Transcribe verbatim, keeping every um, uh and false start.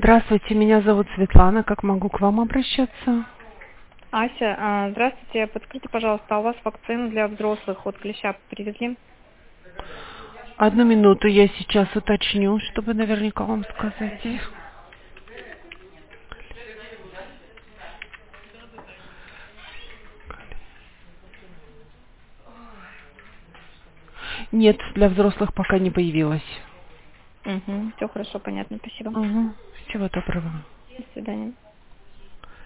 Здравствуйте, меня зовут Светлана. Как могу к вам обращаться? Ася, а, здравствуйте. Подскажите, пожалуйста, а у вас вакцину для взрослых от клеща привезли? Одну минуту, я сейчас уточню, чтобы наверняка вам сказать. Нет, для взрослых пока не появилась. Угу, все хорошо, понятно, спасибо. Угу. Всего доброго. До свидания.